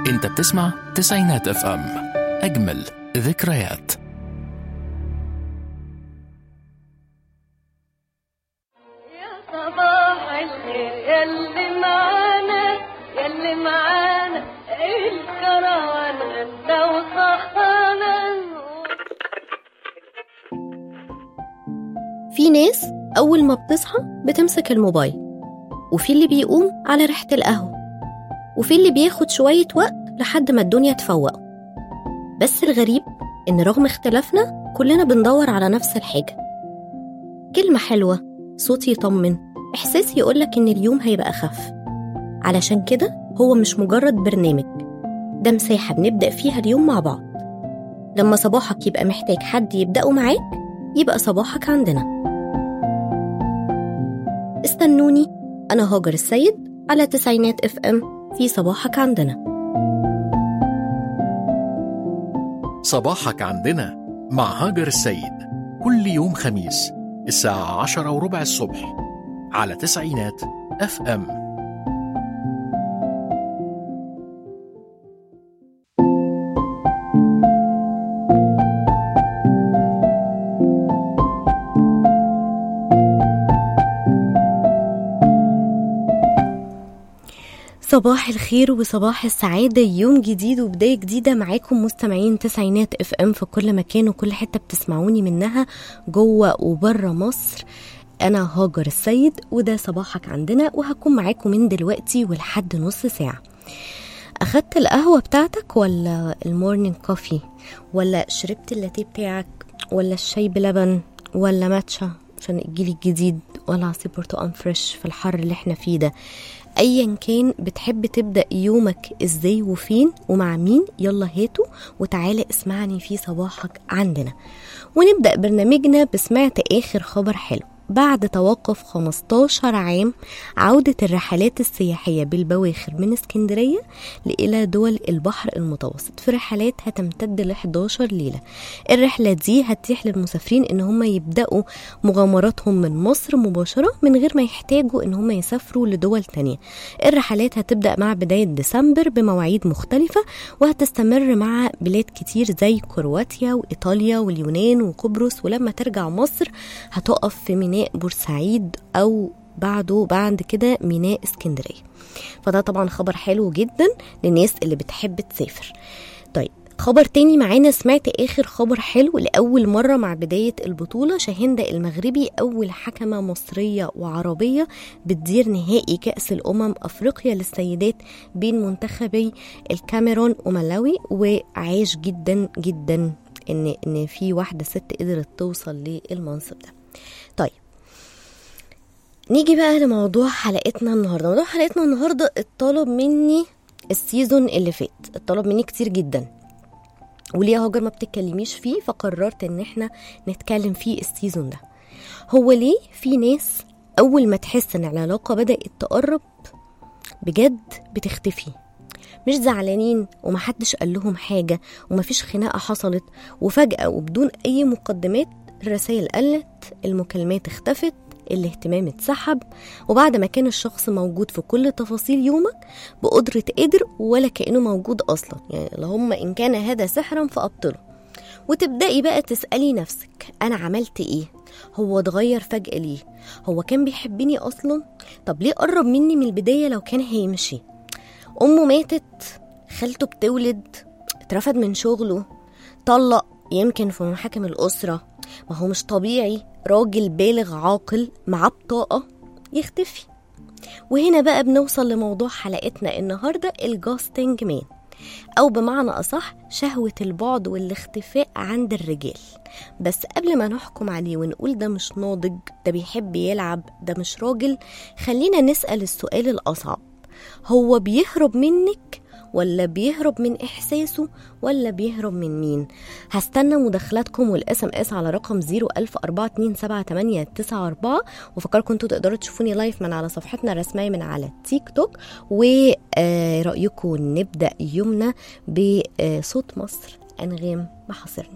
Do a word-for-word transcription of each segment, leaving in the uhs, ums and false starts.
انت بتسمع تسعينات اف ام، اجمل ذكريات. يا صباح الخير يلي معانا يلي معانا الكروان غدا وصحانا. في ناس أول ما بتصحى بتمسك الموبايل، وفي اللي بيقوم على ريحة القهوة، وفي اللي بياخد شوية وقت لحد ما الدنيا تفوقه. بس الغريب إن رغم اختلافنا كلنا بندور على نفس الحاجة، كلمة حلوة، صوت يطمن، إحساس يقولك إن اليوم هيبقى أخف. علشان كده هو مش مجرد برنامج، ده مساحة بنبدأ فيها اليوم مع بعض. لما صباحك يبقى محتاج حد يبدأه معاك، يبقى صباحك عندنا. استنوني، أنا هاجر السيد على تسعينات اف ام في صباحك عندنا. صباحك عندنا مع هاجر السيد، كل يوم خميس الساعة عشرة وربع الصبح على تسعينات اف ام. صباح الخير وصباح السعادة، يوم جديد وبداية جديدة معاكم مستمعين تسعينات اف ام في كل مكان وكل حتة بتسمعوني منها جوه وبره مصر. أنا هاجر السيد وده صباحك عندنا، وهكون معاكم من دلوقتي ولحد نص ساعة. أخدت القهوة بتاعتك ولا المورنينج كوفي، ولا شربت اللاتيه بتاعك، ولا الشاي بلبن، ولا ماتشا عشان الجيل الجديد، ولا عصير برتقال فريش في الحر اللي احنا فيه ده؟ ايا كان بتحب تبدأ يومك ازاي وفين ومع مين، يلا هاتوا وتعالى اسمعني في صباحك عندنا. ونبدأ برنامجنا بسمعت اخر خبر حلو. بعد توقف خمستاشر عام، عودة الرحلات السياحية بالبواخر من اسكندرية إلى دول البحر المتوسط في رحلات هتمتد ل حداشر ليلة. الرحلة دي هتتيح للمسافرين ان هم يبدأوا مغامراتهم من مصر مباشرة من غير ما يحتاجوا ان هم يسافروا لدول تانية. الرحلات هتبدأ مع بداية ديسمبر بمواعيد مختلفة، وهتستمر مع بلاد كتير زي كرواتيا وإيطاليا واليونان وقبرص، ولما ترجع مصر هتقف في ميناء بورسعيد أو بعده بعد كده ميناء اسكندرية. فده طبعا خبر حلو جدا للناس اللي بتحب تسافر. طيب خبر تاني معانا، سمعت آخر خبر حلو. لأول مرة مع بداية البطولة، شاهندة المغربي أول حكمة مصرية وعربية بتدير نهائي كأس الأمم أفريقيا للسيدات بين منتخبي الكاميرون وملاوي، وعاش جدا جدا إن, إن في واحدة ست قدرت توصل للمنصب ده. طيب نيجي بقى لموضوع حلقتنا النهاردة. موضوع حلقتنا النهاردة اتطلب مني السيزون اللي فات، اتطلب مني كتير جدا، وليه هاجر ما بتتكلميش فيه، فقررت ان احنا نتكلم فيه السيزون ده. هو ليه في ناس اول ما تحس ان العلاقة بدأت تقرب بجد بتختفي، مش زعلانين ومحدش قال لهم حاجة ومفيش خناقة حصلت، وفجأة وبدون اي مقدمات الرسائل قلت، المكالمات اختفت، الاهتمام اتسحب، وبعد ما كان الشخص موجود في كل تفاصيل يومك بقدرة قدر ولا كأنه موجود أصلا. يعني اللهم إن كان هذا سحرا فأبطله. وتبدأي بقى تسألي نفسك، أنا عملت إيه؟ هو اتغير فجأة ليه؟ هو كان بيحبني أصلا؟ طب ليه قرب مني من البداية لو كان هيمشي؟ أمه ماتت، خالته بتولد، اترفد من شغله، طلق يمكن في محاكم الأسرة. ما هو مش طبيعي راجل بالغ عاقل مع بطاقة يختفي. وهنا بقى بنوصل لموضوع حلقتنا النهاردة، الجاستنج مان، أو بمعنى أصح شهوة البعد والاختفاء عند الرجال. بس قبل ما نحكم عليه ونقول ده مش ناضج، ده بيحب يلعب، ده مش راجل، خلينا نسأل السؤال الأصعب، هو بيهرب منك ولا بيهرب من إحساسه ولا بيهرب من مين؟ هستنى مداخلاتكم والاس ام اس على رقم زيرو ألف أربعة اتنين سبعة تمانية تسعة أربعة، وفكركم انتوا تقدروا تشوفوني لايف من على صفحتنا الرسمية من على تيك توك. ورأيكم نبدأ يومنا بصوت مصر، أنغام محاصرني.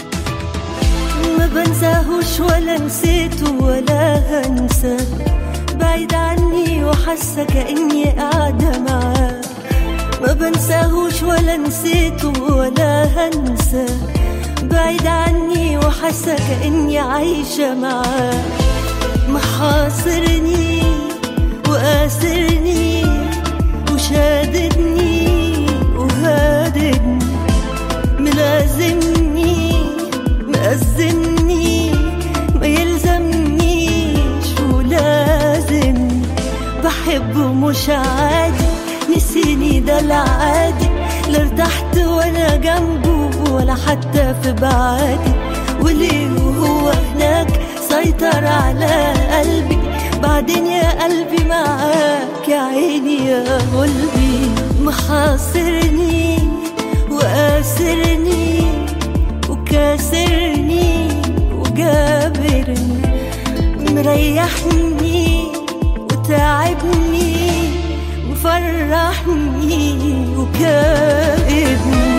ما بنساهوش ولا نسيته ولا هنساه، بعيد عني وحاسة كأني قاعدة معاه، ما بنساهوش ولا نسيته ولا هنسى، بعيد عني وحاسة كأني عايشة معاه، محاصرني وقاسرني وشاددني وهاددني، ملازمني مأزمني ما يلزمنيش ولازم، بحبه مش عادي نسيني ده العادي، لا ارتحت ولا جنبه ولا حتى في بعادي، وليه وهو هناك سيطر على قلبي، بعدين يا قلبي معاك يا عيني يا قلبي، محاصرني وقاسرني وكاسرني وجابرني، مريحني وتعبني وفرحني وكابرني.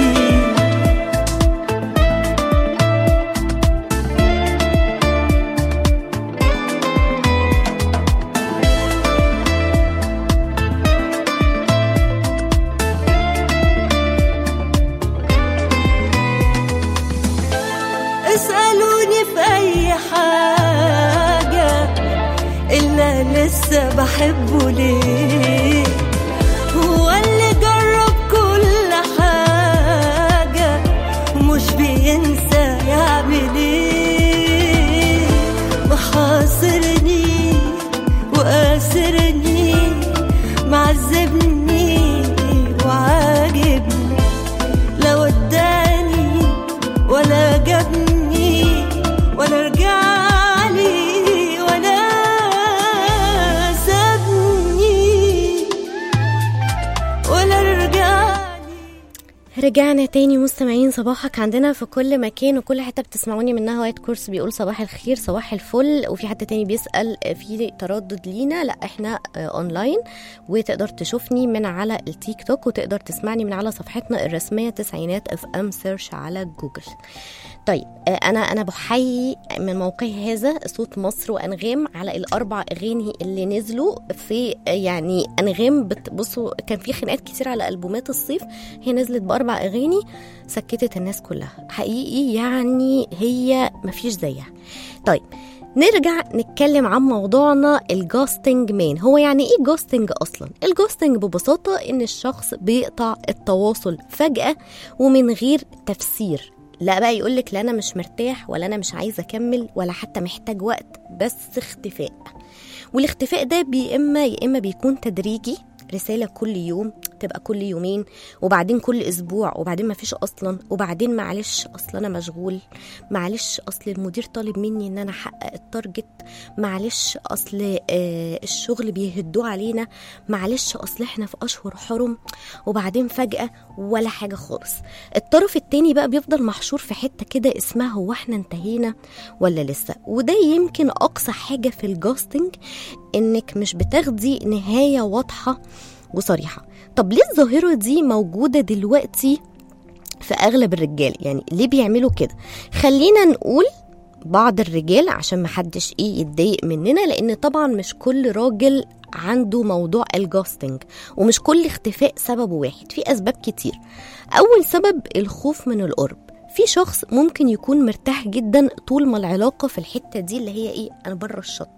اسألوني في أي حاجة إلا لسه بحبه ليه، هو اللي جرب كل حاجة ومش بينسى يعمل ايه، محاصرني وقاسرني معذبني وعاجبني، لا وداني ولا جابني ولا رجعلي ولا سابني ولا رجعلي. رجعنا تاني مستمعين صباحك عندنا في كل مكان وكل حتة بتسمعوني منها. وايت كورس بيقول صباح الخير صباح الفل، وفي حد تاني بيسأل في تردد لينا، لا احنا اونلاين وتقدر تشوفني من على التيك توك وتقدر تسمعني من على صفحتنا الرسمية تسعينات اف ام، سيرش على جوجل. طيب انا انا بحيي من موقعي هذا صوت مصر وانغام على الاربع اغاني اللي نزلوا في يعني انغام. بصوا كان في خناقات كتير على البومات الصيف، هي نزلت باربع اغاني سكتت الناس كلها حقيقي، يعني هي مفيش زيها. طيب نرجع نتكلم عن موضوعنا الجوستنج مان. هو يعني ايه جوستنج اصلا؟ الجوستنج ببساطة ان الشخص بيقطع التواصل فجأة ومن غير تفسير، لا بقى يقولك لا انا مش مرتاح ولا انا مش عايزة اكمل ولا حتى محتاج وقت، بس اختفاء. والاختفاء ده بي اما يا اما بيكون تدريجي، رسالة كل يوم تبقى كل يومين وبعدين كل اسبوع وبعدين ما فيش اصلا وبعدين معلش اصلا انا مشغول، معلش اصل المدير طالب مني ان انا احقق التارجت، معلش اصل آه الشغل بيهدوه علينا، معلش اصل احنا في اشهر حرم، وبعدين فجأة ولا حاجة خالص. الطرف التاني بقى بيفضل محشور في حتة كده اسمها هو احنا انتهينا ولا لسه. وده يمكن اقصى حاجة في الجوستنج، انك مش بتاخدي نهاية واضحة وصريحة. طب ليه الظاهرة دي موجودة دلوقتي في أغلب الرجال؟ يعني ليه بيعملوا كده؟ خلينا نقول بعض الرجال عشان محدش ايه يتضايق مننا، لأن طبعا مش كل راجل عنده موضوع الجوستنج ومش كل اختفاء سببه واحد، في أسباب كتير. أول سبب الخوف من القرب. في شخص ممكن يكون مرتاح جدا طول ما العلاقة في الحتة دي اللي هي ايه، انا بره الشط،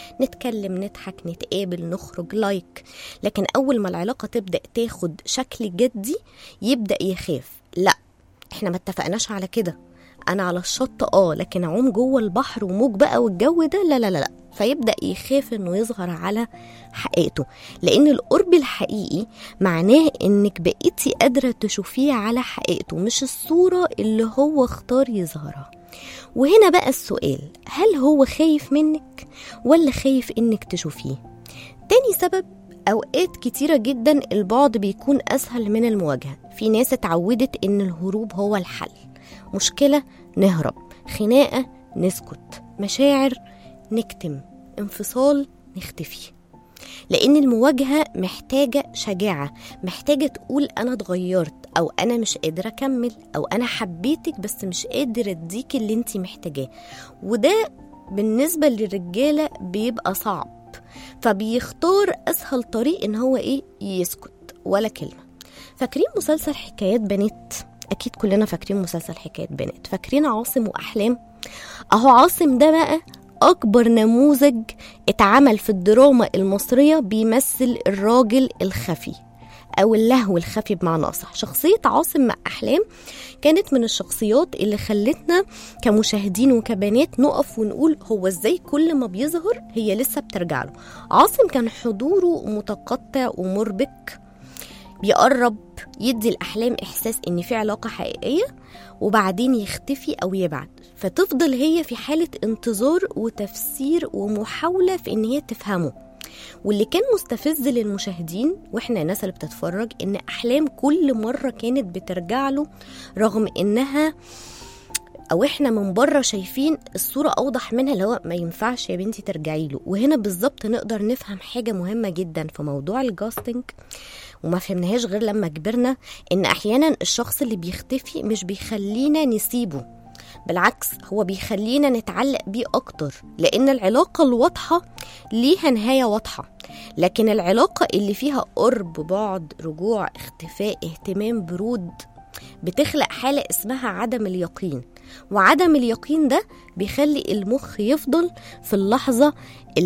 نتكلم نضحك نتقابل نخرج لايك، لكن اول ما العلاقة تبدأ تاخد شكل جدي يبدأ يخاف، لا احنا ما اتفقناش على كده، انا على الشط اه لكن اعوم جوه البحر وموج بقى والجو ده لا لا لا لا، فيبدأ يخاف انه يظهر على حقيقته. لان القرب الحقيقي معناه انك بقيتي قادرة تشوفيه على حقيقته، مش الصورة اللي هو اختار يظهرها. وهنا بقى السؤال، هل هو خايف منك ولا خايف انك تشوفيه؟ تاني سبب، اوقات كتيرة جدا البعد بيكون اسهل من المواجهة. في ناس اتعودت ان الهروب هو الحل، مشكلة نهرب، خناقة نسكت، مشاعر نكتم، انفصال نختفي. لأن المواجهة محتاجة شجاعة، محتاجة تقول أنا اتغيرت، أو أنا مش قادرة أكمل، أو أنا حبيتك بس مش قادرة أديك اللي انتي محتاجاه. وده بالنسبة للرجالة بيبقى صعب، فبيختار أسهل طريق إن هو إيه يسكت ولا كلمة. فاكرين مسلسل حكايات بنات؟ أكيد كلنا فاكرين مسلسل حكايات بنات. فاكرين عاصم وأحلام؟ أهو عاصم ده بقى أكبر نموذج اتعمل في الدراما المصرية بيمثل الراجل الخفي أو اللهو الخفي بمعنى أصح. شخصية عاصم مع أحلام كانت من الشخصيات اللي خلتنا كمشاهدين وكبنات نقف ونقول هو إزاي كل ما بيظهر هي لسه بترجع له. عاصم كان حضوره متقطع ومربك، بيقرب يدي الأحلام إحساس إن في علاقة حقيقية وبعدين يختفي أو يبعد، فتفضل هي في حالة انتظار وتفسير ومحاولة في إن هي تفهمه. واللي كان مستفز للمشاهدين وإحنا الناس اللي بتتفرج إن أحلام كل مرة كانت بترجع له رغم إنها أو إحنا من بره شايفين الصورة أوضح منها اللي هو ما ينفعش يا بنتي ترجعي له. وهنا بالظبط نقدر نفهم حاجة مهمة جدا في موضوع الجاستنج وما فهمناهاش غير لما كبرنا، إن أحيانا الشخص اللي بيختفي مش بيخلينا نسيبه، بالعكس هو بيخلينا نتعلق بيه أكتر، لأن العلاقة الواضحة ليها نهاية واضحة، لكن العلاقة اللي فيها قرب، بعد، رجوع، اختفاء، اهتمام، برود بتخلق حالة اسمها عدم اليقين. وعدم اليقين ده بيخلي المخ يفضل في اللحظة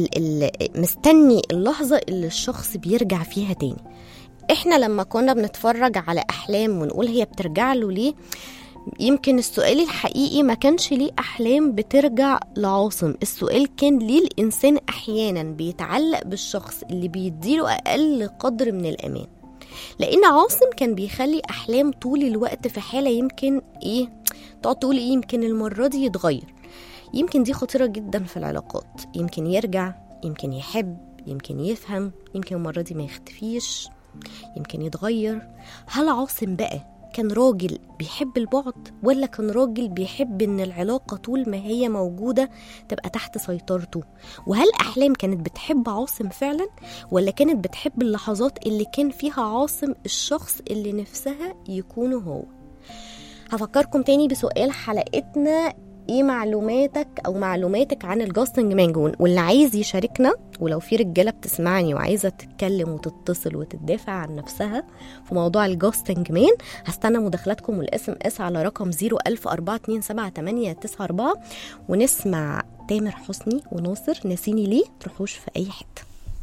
مستني اللحظة اللي الشخص بيرجع فيها تاني. احنا لما كنا بنتفرج على أحلام ونقول هي بترجع له ليه، يمكن السؤال الحقيقي ما كانش ليه أحلام بترجع لعاصم، السؤال كان ليه الإنسان أحيانا بيتعلق بالشخص اللي بيديله أقل قدر من الأمان. لأن عاصم كان بيخلي أحلام طول الوقت في حالة يمكن إيه تقعد تقول إيه يمكن المرة دي يتغير، يمكن دي خطيرة جدا في العلاقات، يمكن يرجع، يمكن يحب، يمكن يفهم، يمكن المرة دي ما يختفيش، يمكن يتغير. هل عاصم بقى كان راجل بيحب البعد ولا كان راجل بيحب ان العلاقة طول ما هي موجودة تبقى تحت سيطرته؟ وهل أحلام كانت بتحب عاصم فعلا ولا كانت بتحب اللحظات اللي كان فيها عاصم الشخص اللي نفسها يكون هو؟ هفكركم تاني بسؤال حلقتنا، ايه معلوماتك او معلوماتك عن الجاستنج مان؟ واللي عايز يشاركنا، ولو في رجاله بتسمعني وعايزه تتكلم وتتصل وتدافع عن نفسها في موضوع الجاستنج مان، هستنى مداخلاتكم والاس ام اس على رقم صفر ألف أربعة اتنين سبعة تمانية تسعة أربعة. ونسمع تامر حسني وناصر ناسيني ليه، تروحوش في اي حته.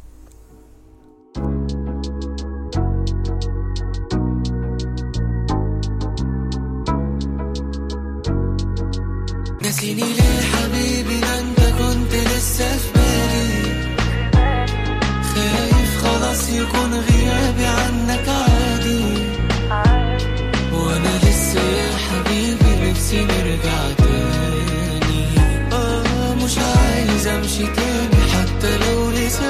ناسيني ليه حبيبي، ده انت كنت لسه في بالي، خايف خلاص يكون غيابي عنك عادي، وانا لسه يا حبيبي نفسي نرجع تاني. اه مش عايز امشي تاني حتى لو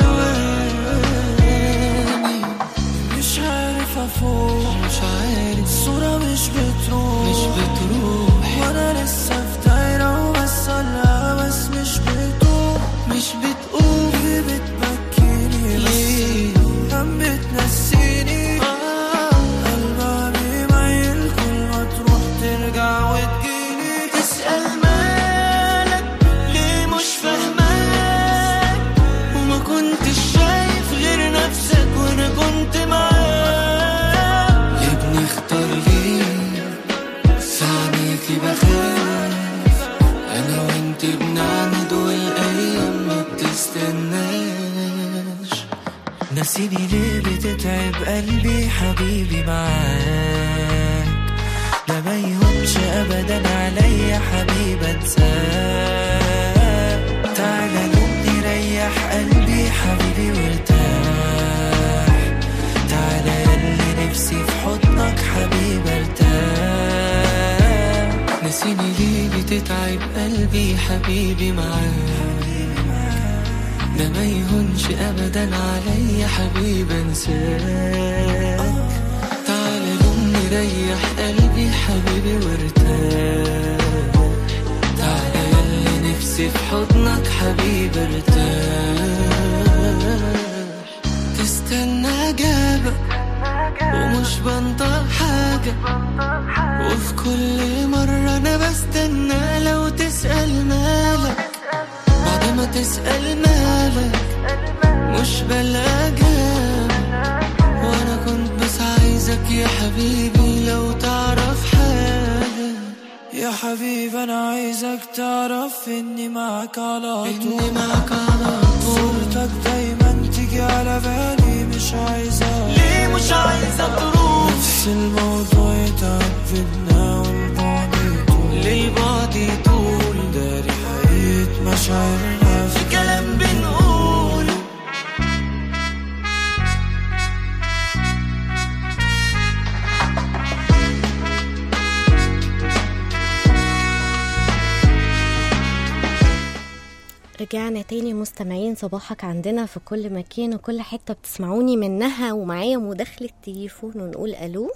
لثواني، مش عارف افوق، مش عارف الصورة مش بتروح مش بتروح وانا لسه في دايرة وبصلها بس مش بتقوم مش بتقوم ليه بتبكيني ليه هم بتنسيني آه. قلبي مايل كل ما تروح ترجع وتجيني، تسأل مالك ليه مش فاهماك، وما كنتش شايف غير نفسك وانا كنت معاك. ليه بنختار ليه ساعتي بخاف انا وانت بنعند والايام ما بتستناش. ناسيني ليه بتتعب قلبي حبيبي معاك، ده ما يهونش ابدا عليا حبيبي انساك. تعالى نوم نريح قلبي حبيبي وارتاح، تعالى ياللي نفسي في حضنك حبيبي ارتاح. ناسيني ليه بتتعب قلبي حبيبي معاك، ده ما يهونش ابدا عليا حبيبي انساك. تعالى نوم نريح قلبي حبيبي وارتاح، تعالى ياللي نفسي في حضنك حبيبي ارتاح. تستنى اجابة ومش بنطق حاجة، وفي كل مرة انا بستنى لو تسأل مالك، بعد ما تسأل مالك مش بلاجام، وانا كنت بس عايزك يا حبيبي لو تعرف حاجة. يا حبيبي انا عايزك تعرف اني معك على طول، اني معك على طول. صورتك دايما تيجي على بالي، مش عايزة ليه مش عايزة تروح. نفس الموضوع يتعب بينا والبعد يطول، للبعد يطول. داري حقيقة مشاعرنا في كلام بنقوله. رجعنا تاني مستمعين، صباحك عندنا في كل مكان وكل حتة بتسمعوني منها. ومعايا مداخلة تليفون ونقول ألو.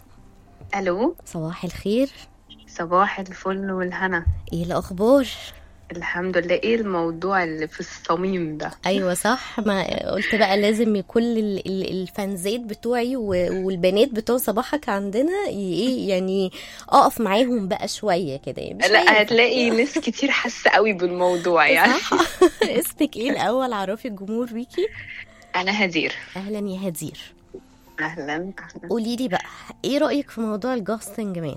الو، صباح الخير. صباح الفل والهنا. ايه الأخبار؟ الحمد لله. ايه الموضوع اللي في الصميم ده؟ ايوه صح، ما قلت بقى لازم كل ال- ال- الفانزات بتوعي و- والبنات بتوع صباحك عندنا ايه يعني اقف معاهم بقى شويه كده يعني. لا، هتلاقي ناس كتير حاسه قوي بالموضوع يعني. صح. اسمك ايه الاول؟ عرفي الجمهور بيكي. انا هدير. اهلا يا هدير. اهلا اهلا. قولي لي بقى ايه رايك في موضوع الجاستنج مان؟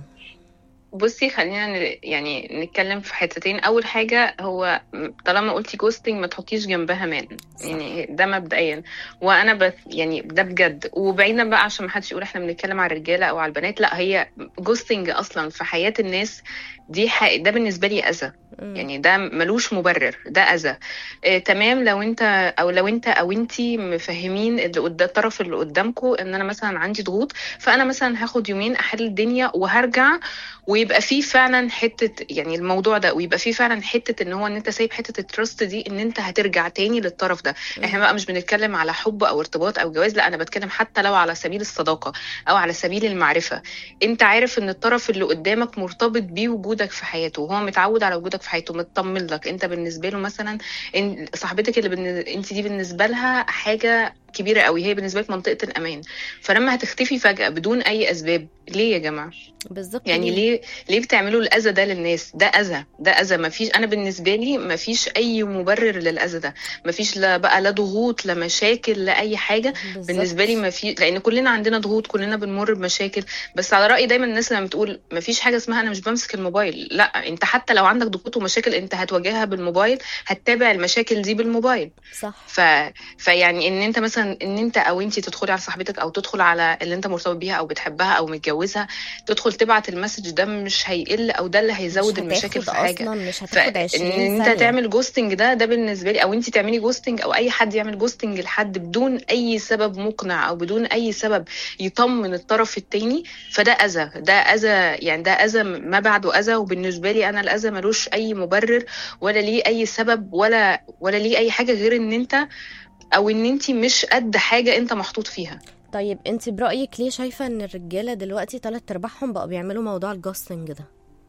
بصي، خلينا ن- يعني نتكلم في حتتين. اول حاجه، هو طالما قلتي جوستنج ما تحطيش جنبها مان، يعني ده مبدئيا. وانا بس يعني ده بجد، وبعيدا بقى عشان ما حدش يقول احنا بنتكلم على الرجاله او على البنات. لا، هي جوستنج اصلا في حياه الناس دي حق ده بالنسبه لي اذى، يعني ده ملوش مبرر، ده اذى. آه تمام، لو انت او لو انت او انتي مفهمين اللي قدام الطرف اللي قدامكم ان انا مثلا عندي ضغوط، فانا مثلا هاخد يومين احل الدنيا وهرجع، ويبقى فيه فعلا حته يعني الموضوع ده، ويبقى فيه فعلا حته ان هو ان انت سايب حته التراست دي ان انت هترجع تاني للطرف ده. احنا بقى مش بنتكلم على حب او ارتباط او جواز، لا انا بتكلم حتى لو على سبيل الصداقه او على سبيل المعرفه. انت عارف ان الطرف اللي قدامك مرتبط بيه وجودك في حياته، وهو متعود على وجودك في حياته، مطمن لك. انت بالنسبه له مثلا إن صاحبتك اللي بالن... انت دي بالنسبه لها حاجه كبيره قوي، هي بالنسبه لك منطقه الامان. فلما هتختفي فجاه بدون اي اسباب، ليه يا جماعه؟ بالظبط. يعني ليه ليه بتعملوا الاذى ده للناس؟ ده اذى، ده اذى. ما فيش، انا بالنسبه لي ما فيش اي مبرر للاذى ده. ما فيش لا بقى لا ضغوط لا مشاكل لا اي حاجه. بالزبط. بالنسبه لي ما في، لان كلنا عندنا ضغوط، كلنا بنمر بمشاكل. بس على راي دايما الناس لما بتقول ما فيش حاجه اسمها انا مش بمسك الموبايل، لا، انت حتى لو عندك ضغوط ومشاكل انت هتواجهها بالموبايل، هتتابع المشاكل دي بالموبايل. صح. ف... فيعني ان انت مثلا ان انت او انت تدخلي على صاحبتك او تدخل على اللي انت مرتبط بيها او بتحبها او متجوزها، تدخل تبعت المسج ده مش هيقل، او ده اللي هيزود المشاكل في حاجه. اصلا مش هتاخد عشرين ان انت ثانية. تعمل جوستنج ده ده بالنسبه لي، او انت تعملي جوستنج او اي حد يعمل جوستنج لحد بدون اي سبب مقنع او بدون اي سبب يطمن الطرف التاني، فده اذى، ده اذى يعني، ده اذى ما بعده اذى. وبالنسبه لي انا الاذى ملوش اي مبرر ولا ليه اي سبب ولا ولا ليه اي حاجه غير ان انت او ان انت مش قد حاجه انت محطوط فيها. طيب انت برأيك ليه شايفة ان الرجالة دلوقتي تلات ارباعهم بقوا بيعملوا موضوع الجاستنج ده؟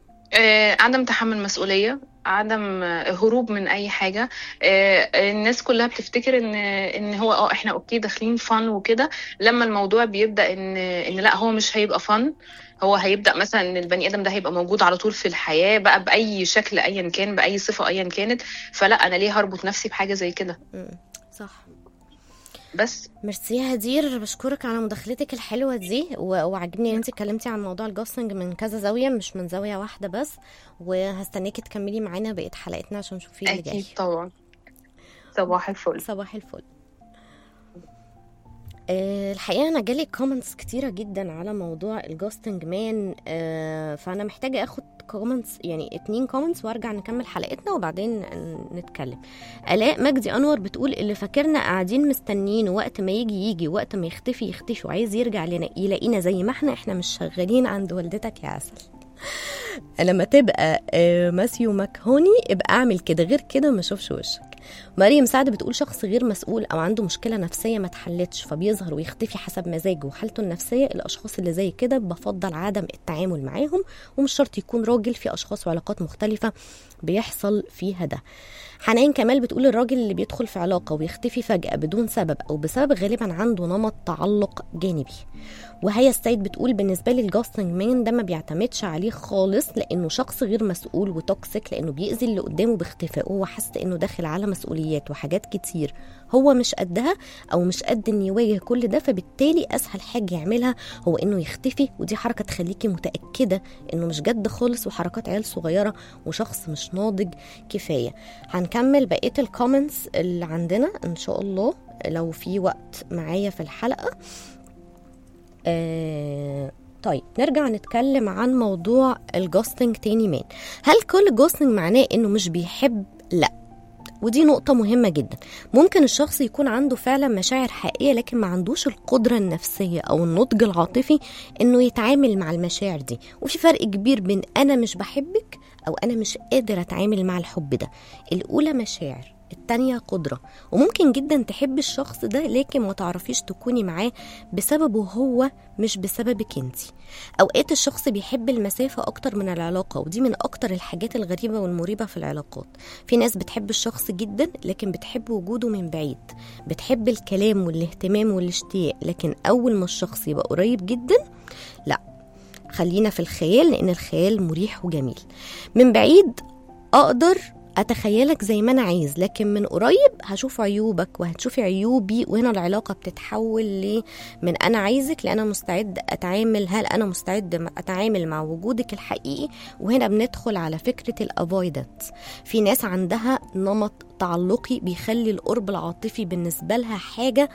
آه، عدم تحمل مسؤولية، عدم آه، هروب من اي حاجة. آه، الناس كلها بتفتكر ان ان هو اه احنا اوكي داخلين فن وكده، لما الموضوع بيبدأ ان ان لا هو مش هيبقى فن، هو هيبدأ مثلا ان البني ادم ده هيبقى موجود على طول في الحياة بقى بأي شكل ايا كان، بأي صفة ايا كانت، فلا انا ليه هربط نفسي بحاجة زي كده؟ مم. صح. بس ميرسي يا هدير، بشكرك على مداخلتك الحلوة دي، و- وعجبني ان انت اتكلمتي عن موضوع الجاستنج من كذا زاوية مش من زاوية واحدة بس، وهستناكي تكملي معانا بقية حلقتنا عشان نشوف ايه اللي جاي. اكيد طبعا. صباح الفل. صباح الفل. أه الحقيقة أنا جالي كومنتس كتيرة جدا على موضوع الجاستنج مان، أه فأنا محتاجة أخد كومنتس يعني اتنين كومنتس وارجع نكمل حلقتنا وبعدين نتكلم. آلاء مجدي أنور بتقول اللي فاكرنا قاعدين مستنيين وقت ما يجي يجي وقت ما يختفي يختفي وعايز يرجع لنا يلاقينا زي ما احنا احنا مش شغالين عند والدتك يا عسل. لما تبقى أه ماسيو مكهوني ابقى اعمل كده، غير كده ما اشوفش وشك. مريم سعد بتقول شخص غير مسؤول او عنده مشكله نفسيه ما اتحلتش فبيظهر ويختفي حسب مزاجه وحالته النفسيه، الاشخاص اللي زي كده بفضل عدم التعامل معاهم، ومش شرط يكون راجل، في اشخاص وعلاقات مختلفه بيحصل فيها ده. حنان كمال بتقول الراجل اللي بيدخل في علاقه ويختفي فجاه بدون سبب او بسبب غالبا عنده نمط تعلق جانبي. وهي السيد بتقول بالنسبه لي الجاستنج مان ده ما بيعتمدش عليه خالص نرفز لانه شخص غير مسؤول وتوكسيك، لانه بيأذي اللي قدامه باختفائه، وهو حاسس انه داخل على مسؤوليات وحاجات كتير هو مش قدها او مش قد ان يواجه كل ده، فبالتالي اسهل حاجه يعملها هو انه يختفي. ودي حركه تخليكي متاكده انه مش جد خالص وحركات عيال صغيره وشخص مش ناضج كفايه. هنكمل بقيه الكومنتس اللي عندنا ان شاء الله لو في وقت معايا في الحلقه. آه طيب نرجع نتكلم عن موضوع الجوستنج تاني. مان هل كل جوستنج معناه انه مش بيحب؟ لا، ودي نقطة مهمة جدا. ممكن الشخص يكون عنده فعلا مشاعر حقيقية لكن ما عندوش القدرة النفسية أو النضج العاطفي إنه يتعامل مع المشاعر دي. وفي فرق كبير بين أنا مش بحبك أو أنا مش قادر أتعامل مع الحب ده. الأولى مشاعر، التانية قدرة. وممكن جدا تحب الشخص ده لكن ما تعرفيش تكوني معاه بسببه هو مش بسببك انتي. اوقات الشخص بيحب المسافة اكتر من العلاقة، ودي من اكتر الحاجات الغريبة والمريبة في العلاقات. في ناس بتحب الشخص جدا لكن بتحب وجوده من بعيد، بتحب الكلام والاهتمام والاشتياق، لكن اول ما الشخص يبقى قريب جدا لا. خلينا في الخيال لان الخيال مريح وجميل. من بعيد اقدر أتخيلك زي ما أنا عايز، لكن من قريب هشوف عيوبك وهتشوفي عيوبي، وهنا العلاقة بتتحول لي من أنا عايزك لأنا مستعد أتعامل، هل أنا مستعد أتعامل مع وجودك الحقيقي. وهنا بندخل على فكرة الأفويدنت. في ناس عندها نمط تعلقي بيخلي القرب العاطفي بالنسبة لها حاجة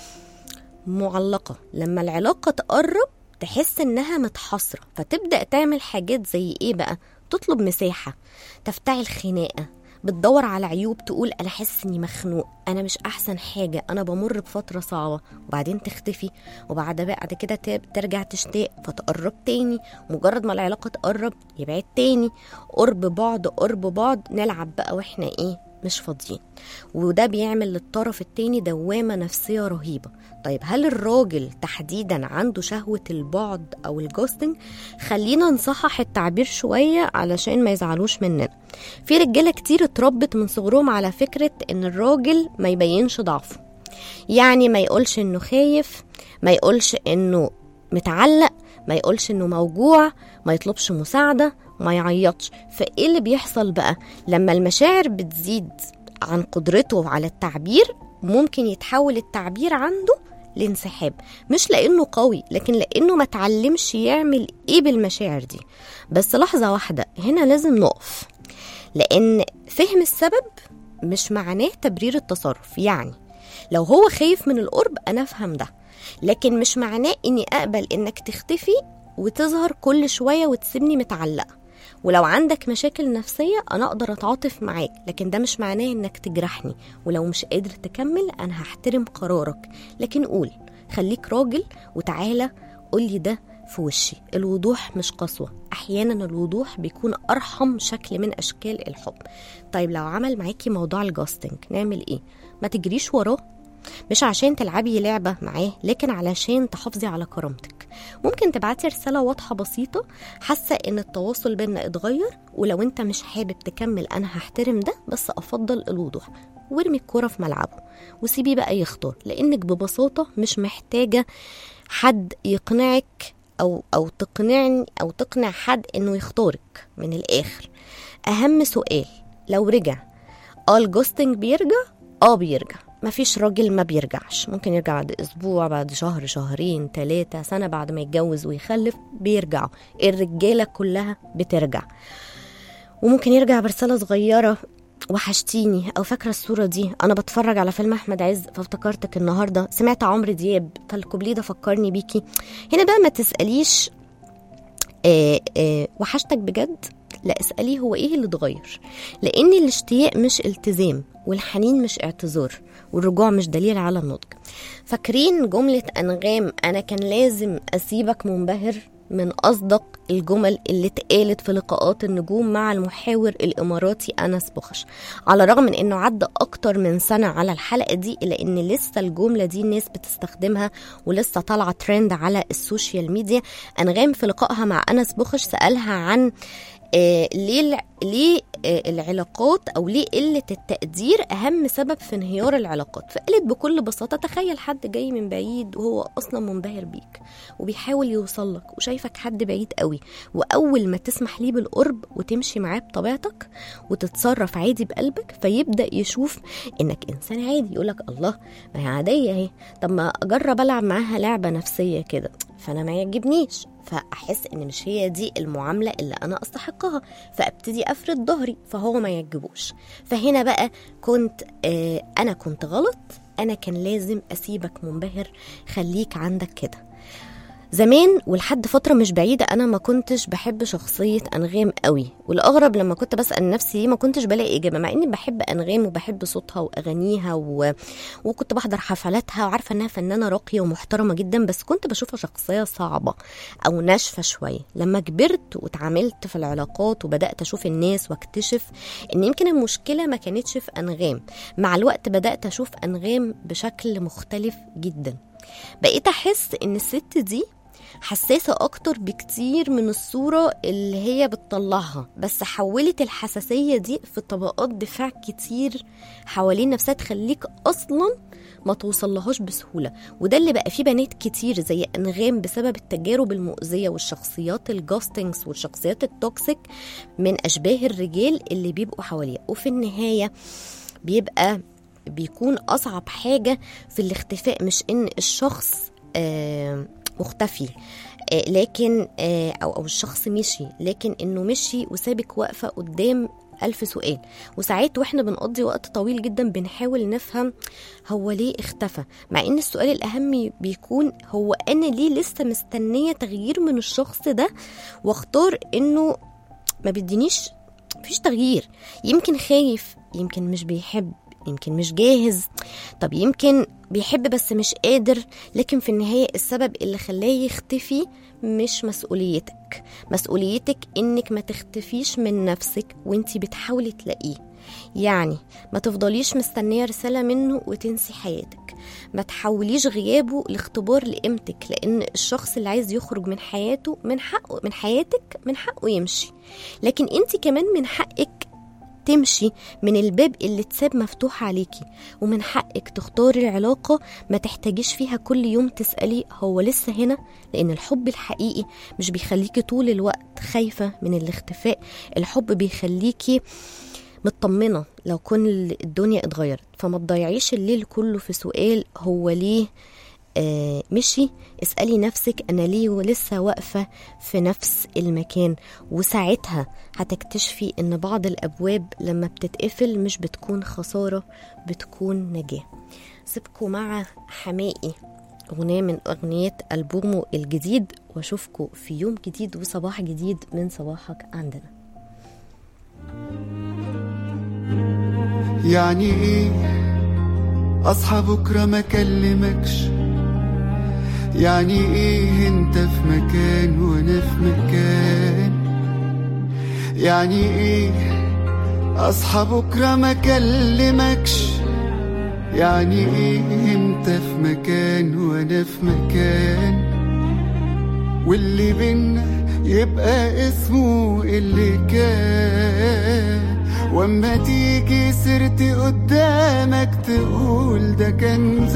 معلقة. لما العلاقة تقرب تحس إنها متحصرة، فتبدأ تعمل حاجات زي إيه بقى؟ تطلب مساحة، تفتعل خناقة، بتدور على عيوب، تقول أنا حاسس إني مخنوق، أنا مش أحسن حاجة، أنا بمر بفترة صعبة، وبعدين تختفي، وبعد بعد كده ترجع تشتاق فتقرب تاني. مجرد ما العلاقة تقرب يبعد تاني. قرب بعد قرب بعد، نلعب بقى وإحنا إيه مش فاضيين. وده بيعمل للطرف التاني دوامة نفسية رهيبة. طيب هل الراجل تحديدا عنده شهوة البعد أو الجوستنج؟ خلينا نصحح التعبير شوية علشان ما يزعلوش مننا. في رجالة كتير اتربت من صغرهم على فكرة ان الراجل ما يبينش ضعفه، يعني ما يقولش انه خايف، ما يقولش انه متعلق، ما يقولش انه موجوع، ما يطلبش مساعدة، ما يعيطش. فايه اللي بيحصل بقى لما المشاعر بتزيد عن قدرته على التعبير؟ ممكن يتحول التعبير عنده لانسحاب، مش لانه قوي لكن لانه ما تعلمش يعمل ايه بالمشاعر دي. بس لحظة واحدة هنا لازم نقف، لان فهم السبب مش معناه تبرير التصرف. يعني لو هو خايف من القرب انا افهم ده، لكن مش معناه اني اقبل انك تختفي وتظهر كل شوية وتسيبني متعلقة. ولو عندك مشاكل نفسية أنا أقدر أتعاطف معاك، لكن ده مش معناه إنك تجرحني. ولو مش قادر تكمل أنا هحترم قرارك، لكن قول، خليك راجل وتعالى قولي ده في وشي. الوضوح مش قسوة، أحيانا الوضوح بيكون أرحم شكل من أشكال الحب. طيب لو عمل معاكي موضوع الجاستنج نعمل إيه؟ ما تجريش وراه، مش عشان تلعبي لعبة معاه لكن علشان تحافظي على كرامتك. ممكن تبعتي رسالة واضحة بسيطة، حاسة ان التواصل بينا اتغير، ولو انت مش حابب تكمل انا هحترم ده بس افضل الوضوح، وارمي الكرة في ملعبه وسيبيه بقى يختار. لانك ببساطة مش محتاجة حد يقنعك او او تقنعني او تقنع حد انه يختارك. من الاخر اهم سؤال، لو رجع اه الجوستنج بيرجع؟ اه بيرجع. مفيش راجل ما بيرجعش، ممكن يرجع بعد اسبوع، بعد شهر، شهرين، ثلاثة، سنة، بعد ما يتجوز ويخلف بيرجعوا. الرجالة كلها بترجع. وممكن يرجع برسالة صغيرة، وحشتيني، او فاكرة الصورة دي، انا بتفرج على فيلم احمد عز فافتكرتك النهاردة، سمعت عمرو دياب فالكوبليه ده فكرني بيكي. هنا بقى ما تسأليش آآ آآ وحشتك بجد، لا، اسأليه هو ايه اللي اتغير. لان الاشتياق مش التزام، والحنين مش اعتذار، والرجوع مش دليل على النضج. فاكرين جملة أنغام أنا كان لازم أسيبك منبهر؟ من أصدق الجمل اللي اتقالت في لقاءات النجوم مع المحاور الإماراتي أنس بوخش. على الرغم من أنه عدى أكتر من سنة على الحلقة دي، إلا أن لسه الجملة دي الناس بتستخدمها ولسه طالعة ترند على السوشيال ميديا. أنغام في لقائها مع أنس بوخش سألها عن آه ليه ليه العلاقات أو ليه قلة التقدير أهم سبب في انهيار العلاقات؟ فقالت بكل بساطة تخيل حد جاي من بعيد وهو أصلا منبهر بيك وبيحاول يوصلك وشايفك حد بعيد قوي، وأول ما تسمح ليه بالقرب وتمشي معاه بطبيعتك وتتصرف عادي بقلبك فيبدأ يشوف إنك إنسان عادي، يقولك الله ما هي عادية اهي، طب ما أجرب ألعب معاها لعبة نفسية كده، فأنا ما يعجبنيش، فأحس إن مش هي دي المعاملة اللي أنا أستحقها، فأبتدي أفرد ظهري فهو ما يعجبوش. فهنا بقى كنت آه أنا كنت غلط، أنا كان لازم أسيبك منبهر، خليك عندك كده. زمان ولحد فترة مش بعيدة أنا ما كنتش بحب شخصية أنغام قوي، والأغرب لما كنت بسأل نفسي ما كنتش بلاقي إجابة، مع إني بحب أنغام وبحب صوتها وأغانيها و... وكنت بحضر حفلاتها وعارفة أنها فنانة راقية ومحترمة جدا، بس كنت بشوفها شخصية صعبة أو ناشفة شوية. لما كبرت واتعاملت في العلاقات وبدأت أشوف الناس واكتشف إن يمكن المشكلة ما كانتش في أنغام، مع الوقت بدأت أشوف أنغام بشكل مختلف جدا. بقيت أحس إن الست دي حساسة أكتر بكتير من الصورة اللي هي بتطلعها، بس حولت الحساسية دي في طبقات دفاع كتير حوالين نفسها تخليك أصلا ما توصلهاش بسهولة. وده اللي بقى فيه بنات كتير زي أنغام بسبب التجارب المؤذية والشخصيات الجاستنجز والشخصيات التوكسيك من أشباه الرجال اللي بيبقوا حواليها. وفي النهاية بيبقى بيكون أصعب حاجة في الاختفاء مش إن الشخص آه مختفي آه لكن آه أو, أو الشخص مشي، لكن إنه مشي وسابك واقفة قدام ألف سؤال. وساعات وإحنا بنقضي وقت طويل جدا بنحاول نفهم هو ليه اختفى، مع إن السؤال الأهم بيكون هو أنا ليه لسه مستنية تغيير من الشخص ده واختار إنه ما بيدينيش مفيش تغيير. يمكن خايف، يمكن مش بيحب، يمكن مش جاهز، طب يمكن بيحب بس مش قادر. لكن في النهاية السبب اللي خلاه يختفي مش مسؤوليتك، مسؤوليتك انك ما تختفيش من نفسك وانتي بتحاولي تلاقيه. يعني ما تفضليش مستنية رسالة منه وتنسي حياتك، ما تحوليش غيابه لاختبار لقيمتك، لان الشخص اللي عايز يخرج من حياته من حقه من حياتك من حقه يمشي، لكن انتي كمان من حقك تمشي من الباب اللي اتساب مفتوح عليكي، ومن حقك تختاري العلاقة ما تحتاجيش فيها كل يوم تسألي هو لسه هنا، لأن الحب الحقيقي مش بيخليكي طول الوقت خايفة من الاختفاء. الحب بيخليكي مطمنة لو كن الدنيا اتغيرت، فما تضيعيش الليل كله في سؤال هو ليه آه مشي. اسألي نفسك أنا ليه ولسه واقفة في نفس المكان، وساعتها هتكتشفي أن بعض الأبواب لما بتتقفل مش بتكون خسارة، بتكون نجاة. سيبكوا مع حمائي أغنية من أغنيات ألبومه الجديد، واشوفكوا في يوم جديد وصباح جديد من صباحك عندنا. يعني ايه أصحى بكرة ما كلمكش؟ يعني ايه انت في مكان وانا في مكان؟ يعني ايه اصحى بكرة ما كلمكش؟ يعني ايه انت في مكان وانا في مكان؟ واللي بينا يبقى اسمه اللي كان، واما تيجي سيرتي قدامك تقول ده كان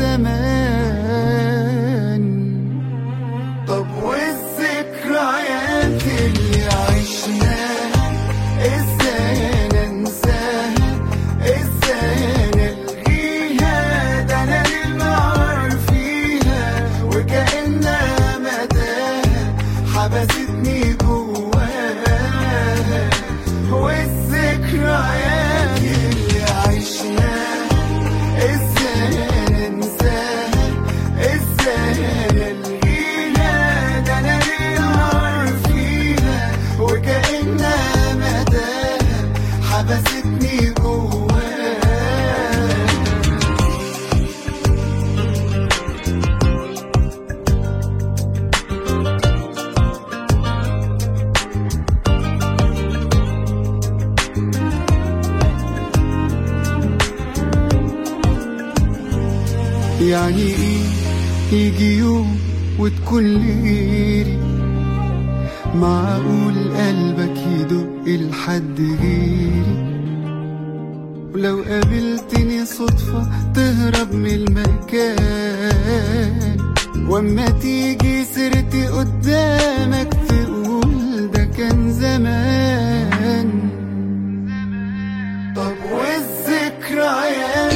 زمان. طب والذكريات اللي عشناها ازاي ننساها؟ ازاي نلغيها؟ ده انا المعار فيها وكأنها متاهة حبستني جواها. والذكريات اللي عشناها ازاي ننساها؟ ازاي نلغيها؟ ده انا المعار فيها وكأنها متاهة حبستني جواها. يعني ايه يجي يوم وتكون ليري معقول قلبك يدق لحد غيري؟ ولو قابلتني صدفة تهرب من المكان، واما تيجي سيرتي قدامك تقول ده كان زمان. طب والذكريات